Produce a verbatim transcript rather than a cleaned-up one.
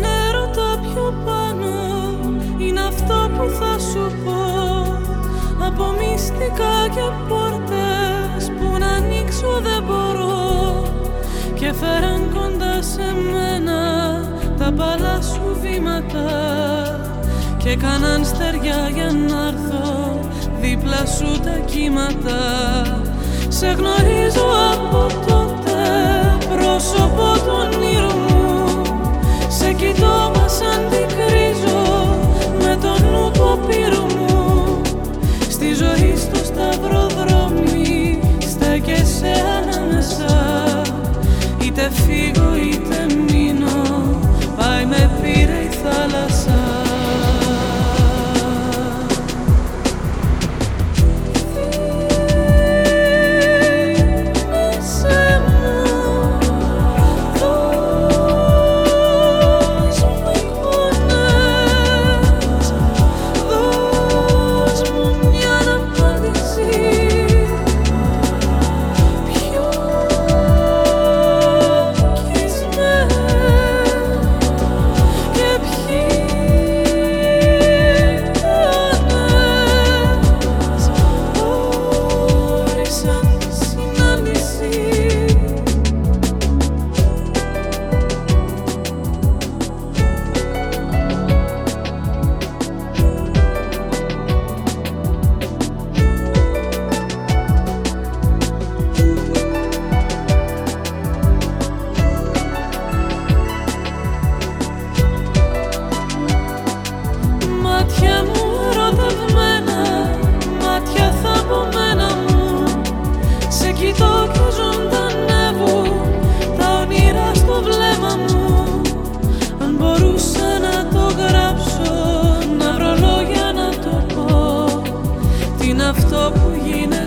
έρωτα πιο πάνω είναι αυτό που θα σου πω. Από μυστικά και πόρτες που να ανοίξω δεν μπορώ. Και φέραν κοντά σε μένα τα παλά σου βήματα και έκαναν στεριά για να έρθω δίπλα σου τα κύματα. Σε γνωρίζω από τότε, πρόσωπο του όνειρου μου. Σε κοιτώ μα αντικρίζω με το νου του απείρου μου. Στη ζωή στο σταυροδρόμι στέκεσαι ανάμεσα. Είτε φύγω είτε μείνω, πάει με πήρε η θάλασσα. Αυτό που γίνεται